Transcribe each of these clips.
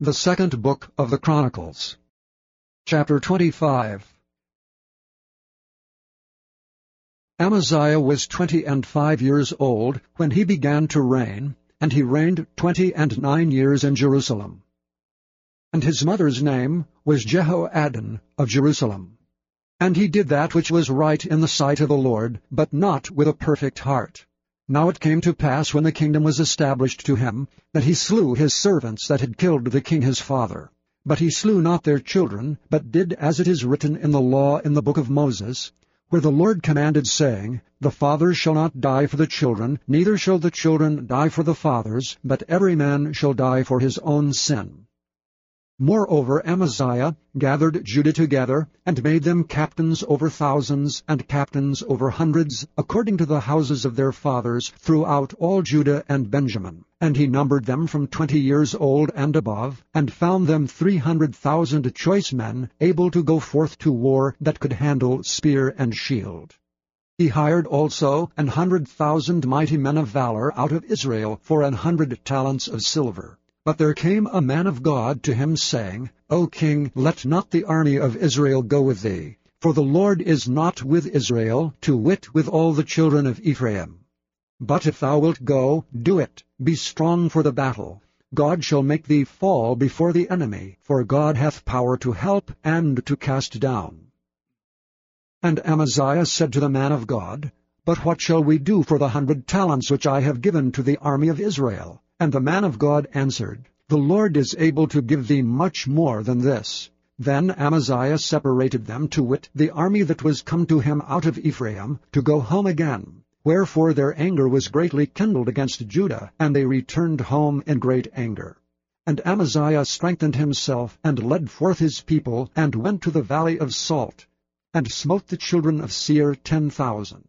The second book of the Chronicles. Chapter 25. Amaziah was 25 years old when he began to reign, and he reigned 29 years in Jerusalem. And his mother's name was Jehoaddin of Jerusalem. And he did that which was right in the sight of the Lord, but not with a perfect heart. Now it came to pass, when the kingdom was established to him, that he slew his servants that had killed the king his father. But he slew not their children, but did as it is written in the law in the book of Moses, where the Lord commanded, saying, The fathers shall not die for the children, neither shall the children die for the fathers, but every man shall die for his own sin. Moreover, Amaziah gathered Judah together, and made them captains over thousands, and captains over hundreds, according to the houses of their fathers, throughout all Judah and Benjamin. And he numbered them from 20 years old and above, and found them 300,000 choice men, able to go forth to war, that could handle spear and shield. He hired also 100,000 mighty men of valor out of Israel for 100 talents of silver. But there came a man of God to him, saying, O king, let not the army of Israel go with thee, for the Lord is not with Israel, to wit, with all the children of Ephraim. But if thou wilt go, do it, be strong for the battle. God shall make thee fall before the enemy, for God hath power to help and to cast down. And Amaziah said to the man of God, But what shall we do for the 100 talents which I have given to the army of Israel? And the man of God answered, The Lord is able to give thee much more than this. Then Amaziah separated them, to wit, the army that was come to him out of Ephraim, to go home again. Wherefore their anger was greatly kindled against Judah, and they returned home in great anger. And Amaziah strengthened himself, and led forth his people, and went to the valley of Salt, and smote the children of Seir 10,000.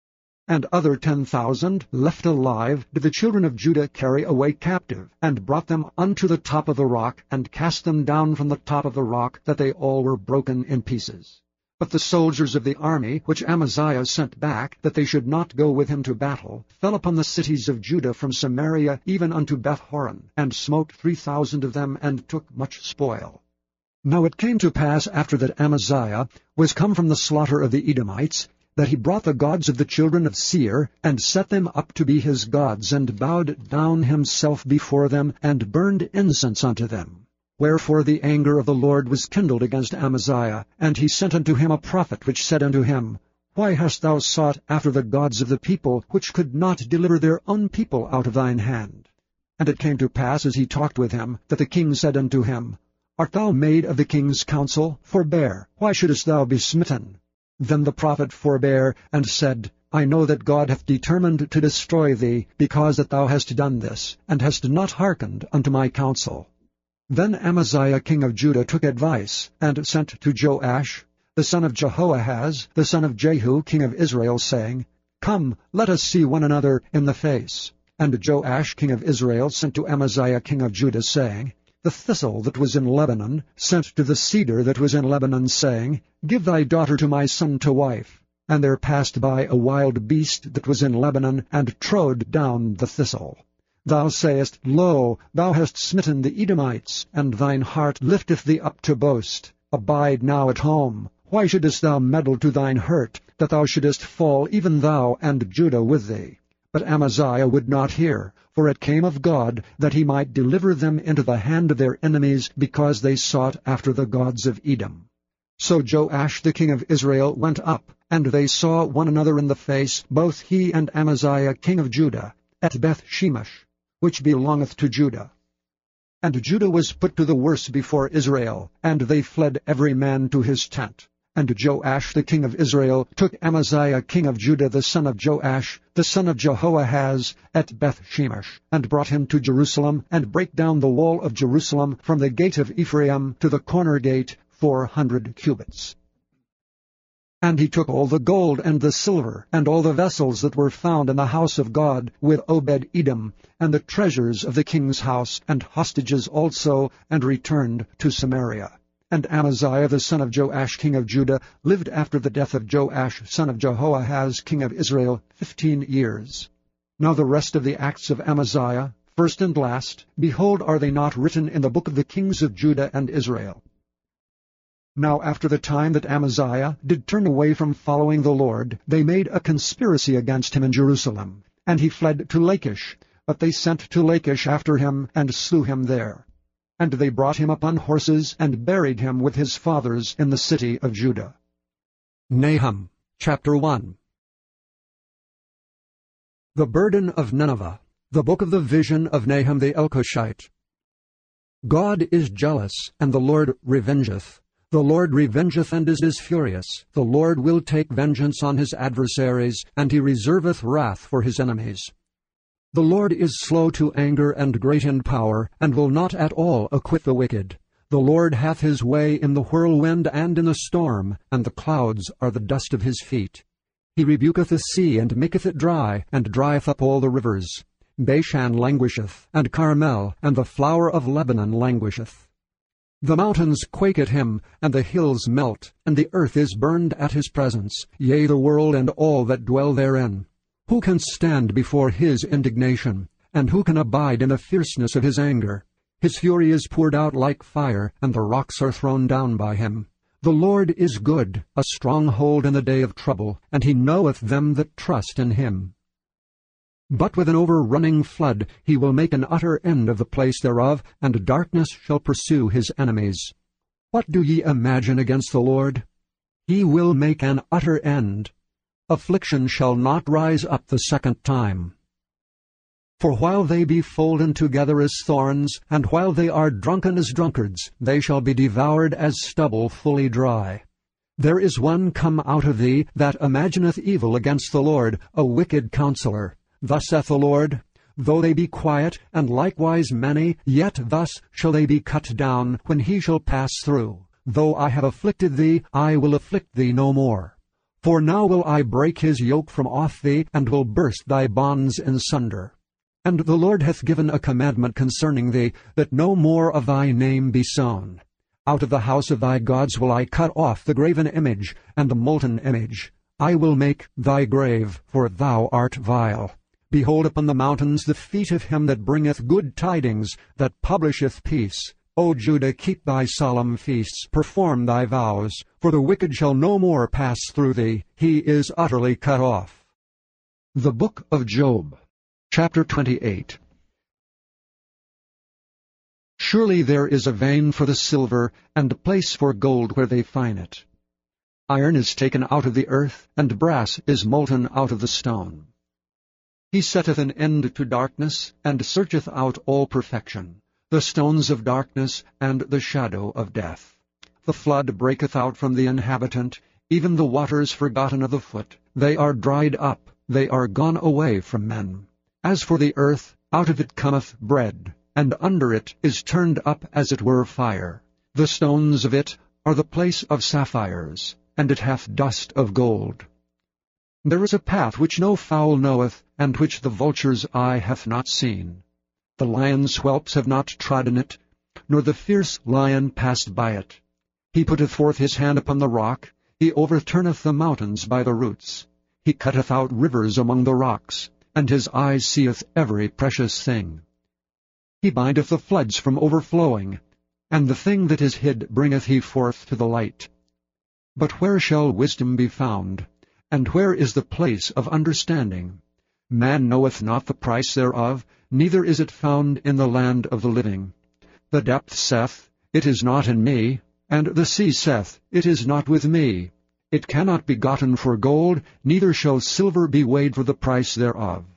And other 10,000 left alive did the children of Judah carry away captive, and brought them unto the top of the rock, and cast them down from the top of the rock, that they all were broken in pieces. But the soldiers of the army, which Amaziah sent back, that they should not go with him to battle, fell upon the cities of Judah from Samaria even unto Beth-horon, and smote 3,000 of them, and took much spoil. Now it came to pass, after that Amaziah was come from the slaughter of the Edomites, that he brought the gods of the children of Seir, and set them up to be his gods, and bowed down himself before them, and burned incense unto them. Wherefore the anger of the Lord was kindled against Amaziah, and he sent unto him a prophet, which said unto him, Why hast thou sought after the gods of the people, which could not deliver their own people out of thine hand? And it came to pass, as he talked with him, that the king said unto him, Art thou made of the king's counsel? Forbear, why shouldest thou be smitten? Then the prophet forbare, and said, I know that God hath determined to destroy thee, because that thou hast done this, and hast not hearkened unto my counsel. Then Amaziah king of Judah took advice, and sent to Joash, the son of Jehoahaz, the son of Jehu king of Israel, saying, Come, let us see one another in the face. And Joash king of Israel sent to Amaziah king of Judah, saying, The thistle that was in Lebanon sent to the cedar that was in Lebanon, saying, Give thy daughter to my son to wife. And there passed by a wild beast that was in Lebanon, and trode down the thistle. Thou sayest, Lo, thou hast smitten the Edomites, and thine heart lifteth thee up to boast. Abide now at home. Why shouldest thou meddle to thine hurt, that thou shouldest fall, even thou and Judah with thee? But Amaziah would not hear, for it came of God, that he might deliver them into the hand of their enemies, because they sought after the gods of Edom. So Joash the king of Israel went up, and they saw one another in the face, both he and Amaziah king of Judah, at Beth-shemesh, which belongeth to Judah. And Judah was put to the worse before Israel, and they fled every man to his tent. And Joash the king of Israel took Amaziah king of Judah, the son of Joash, the son of Jehoahaz, at Beth-shemesh, and brought him to Jerusalem, and brake down the wall of Jerusalem from the gate of Ephraim to the corner gate 400 cubits. And he took all the gold and the silver, and all the vessels that were found in the house of God, with Obed-Edom, and the treasures of the king's house, and hostages also, and returned to Samaria. And Amaziah the son of Joash king of Judah lived after the death of Joash son of Jehoahaz king of Israel 15 years. Now the rest of the acts of Amaziah, first and last, behold, are they not written in the book of the kings of Judah and Israel? Now after the time that Amaziah did turn away from following the Lord, they made a conspiracy against him in Jerusalem, and he fled to Lachish. But they sent to Lachish after him, and slew him there. And they brought him upon horses, and buried him with his fathers in the city of Judah. Nahum chapter 1. The burden of Nineveh. The book of the vision of Nahum the Elkoshite. God is jealous, and the Lord revengeth. The Lord revengeth and is furious. The Lord will take vengeance on his adversaries, and he reserveth wrath for his enemies. The Lord is slow to anger and great in power, and will not at all acquit the wicked. The Lord hath his way in the whirlwind and in the storm, and the clouds are the dust of his feet. He rebuketh the sea, and maketh it dry, and drieth up all the rivers. Bashan languisheth, and Carmel, and the flower of Lebanon languisheth. The mountains quake at him, and the hills melt, and the earth is burned at his presence, yea, the world and all that dwell therein. Who can stand before his indignation? And who can abide in the fierceness of his anger? His fury is poured out like fire, and the rocks are thrown down by him. The Lord is good, a stronghold in the day of trouble, and he knoweth them that trust in him. But with an overrunning flood he will make an utter end of the place thereof, and darkness shall pursue his enemies. What do ye imagine against the Lord? He will make an utter end. Affliction shall not rise up the second time. For while they be folden together as thorns, and while they are drunken as drunkards, they shall be devoured as stubble fully dry. There is one come out of thee that imagineth evil against the Lord, a wicked counselor. Thus saith the Lord, though they be quiet, and likewise many, yet thus shall they be cut down, when he shall pass through. Though I have afflicted thee, I will afflict thee no more. For now will I break his yoke from off thee, and will burst thy bonds in sunder. And the Lord hath given a commandment concerning thee, that no more of thy name be sown. Out of the house of thy gods will I cut off the graven image, and the molten image. I will make thy grave, for thou art vile. Behold upon the mountains the feet of him that bringeth good tidings, that publisheth peace. O Judah, keep thy solemn feasts, perform thy vows, for the wicked shall no more pass through thee. He is utterly cut off. The Book of Job, chapter 28. Surely there is a vein for the silver, and a place for gold where they find it. Iron is taken out of the earth, and brass is molten out of the stone. He setteth an end to darkness, and searcheth out all perfection, the stones of darkness, and the shadow of death. The flood breaketh out from the inhabitant, even the waters forgotten of the foot. They are dried up, they are gone away from men. As for the earth, out of it cometh bread, and under it is turned up as it were fire. The stones of it are the place of sapphires, and it hath dust of gold. There is a path which no fowl knoweth, and which the vulture's eye hath not seen. The lion's whelps have not trodden it, nor the fierce lion passed by it. He putteth forth his hand upon the rock, he overturneth the mountains by the roots. He cutteth out rivers among the rocks, and his eye seeth every precious thing. He bindeth the floods from overflowing, and the thing that is hid bringeth he forth to the light. But where shall wisdom be found? And where is the place of understanding? Man knoweth not the price thereof, neither is it found in the land of the living. The depth saith, It is not in me, and the sea saith, It is not with me. It cannot be gotten for gold, neither shall silver be weighed for the price thereof.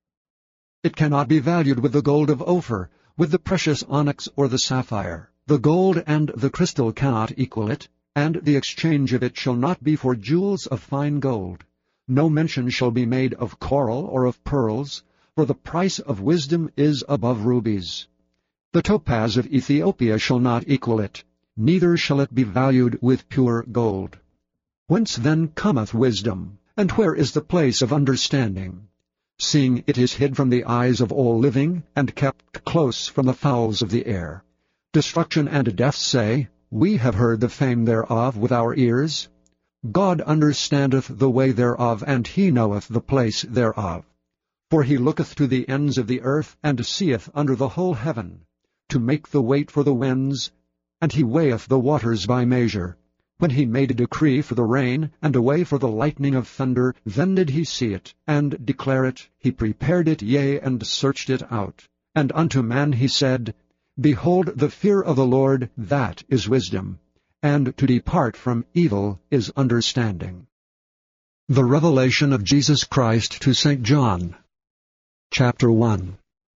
It cannot be valued with the gold of Ophir, with the precious onyx or the sapphire. The gold and the crystal cannot equal it, and the exchange of it shall not be for jewels of fine gold. No mention shall be made of coral or of pearls, for the price of wisdom is above rubies. The topaz of Ethiopia shall not equal it, neither shall it be valued with pure gold. Whence then cometh wisdom, and where is the place of understanding? Seeing it is hid from the eyes of all living, and kept close from the fowls of the air. Destruction and death say, We have heard the fame thereof with our ears. God understandeth the way thereof, and he knoweth the place thereof. For he looketh to the ends of the earth, and seeth under the whole heaven, to make the weight for the winds, and he weigheth the waters by measure. When he made a decree for the rain, and a way for the lightning of thunder, then did he see it, and declare it. He prepared it, yea, and searched it out. And unto man he said, Behold, the fear of the Lord, that is wisdom, and to depart from evil is understanding. The Revelation of Jesus Christ to St. John. Chapter 1.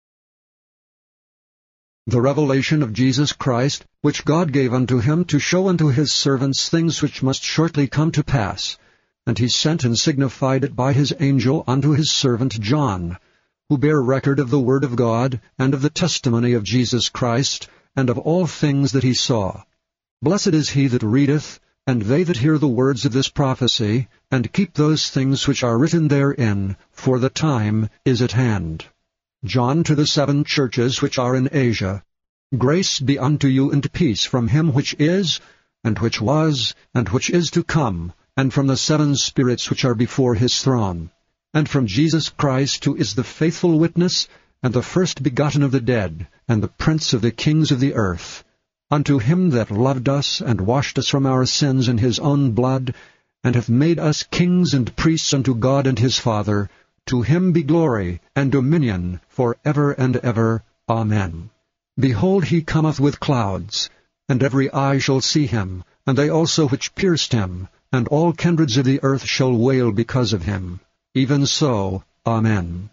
The revelation of Jesus Christ, which God gave unto him to show unto his servants things which must shortly come to pass. And he sent and signified it by his angel unto his servant John, who bare record of the word of God, and of the testimony of Jesus Christ, and of all things that he saw. Blessed is he that readeth, and they that hear the words of this prophecy, and keep those things which are written therein, for the time is at hand. John to the 7 churches which are in Asia. Grace be unto you and peace from him which is, and which was, and which is to come, and from the 7 spirits which are before his throne, and from Jesus Christ, who is the faithful witness, and the first begotten of the dead, and the prince of the kings of the earth. Unto him that loved us, and washed us from our sins in his own blood, and hath made us kings and priests unto God and his Father, to him be glory and dominion for ever and ever. Amen. Behold, he cometh with clouds, and every eye shall see him, and they also which pierced him, and all kindreds of the earth shall wail because of him. Even so, Amen.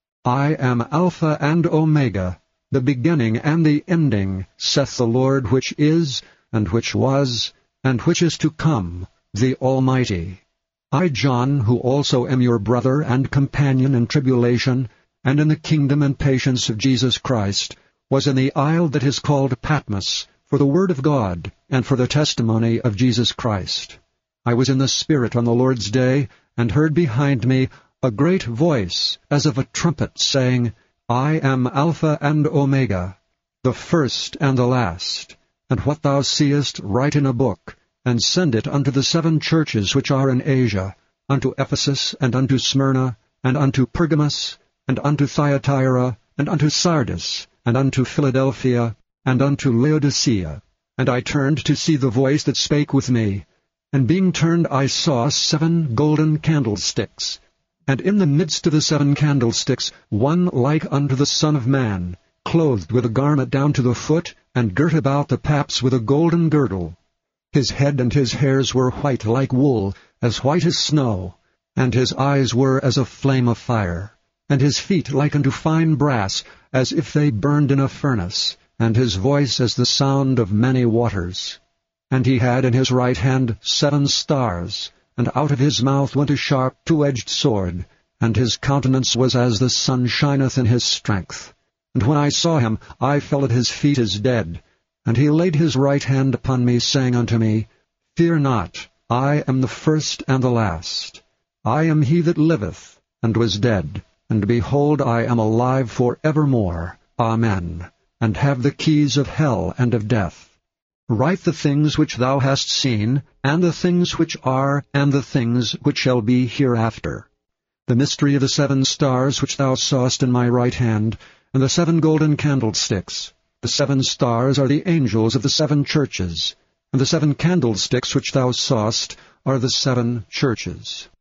I am Alpha and Omega, the beginning and the ending, saith the Lord, which is, and which was, and which is to come, the Almighty. I, John, who also am your brother and companion in tribulation, and in the kingdom and patience of Jesus Christ, was in the isle that is called Patmos, for the word of God, and for the testimony of Jesus Christ. I was in the Spirit on the Lord's day, and heard behind me a great voice, as of a trumpet, saying, I am Alpha and Omega, the first and the last. And what thou seest write in a book, and send it unto the 7 churches which are in Asia, unto Ephesus, and unto Smyrna, and unto Pergamos, and unto Thyatira, and unto Sardis, and unto Philadelphia, and unto Laodicea. And I turned to see the voice that spake with me. And being turned I saw 7 golden candlesticks. And in the midst of the 7 candlesticks one like unto the Son of Man, clothed with a garment down to the foot, and girt about the paps with a golden girdle. His head and his hairs were white like wool, as white as snow, and his eyes were as a flame of fire, and his feet like unto fine brass, as if they burned in a furnace, and his voice as the sound of many waters. And he had in his right hand 7 stars, and out of his mouth went a sharp 2-edged sword, and his countenance was as the sun shineth in his strength. And when I saw him, I fell at his feet as dead. And he laid his right hand upon me, saying unto me, Fear not, I am the first and the last. I am he that liveth, and was dead, and behold, I am alive for evermore. Amen. And have the keys of hell and of death. Write the things which thou hast seen, and the things which are, and the things which shall be hereafter. The mystery of the 7 stars which thou sawest in my right hand, and the 7 golden candlesticks. The 7 stars are the angels of the 7 churches, and the 7 candlesticks which thou sawest are the 7 churches.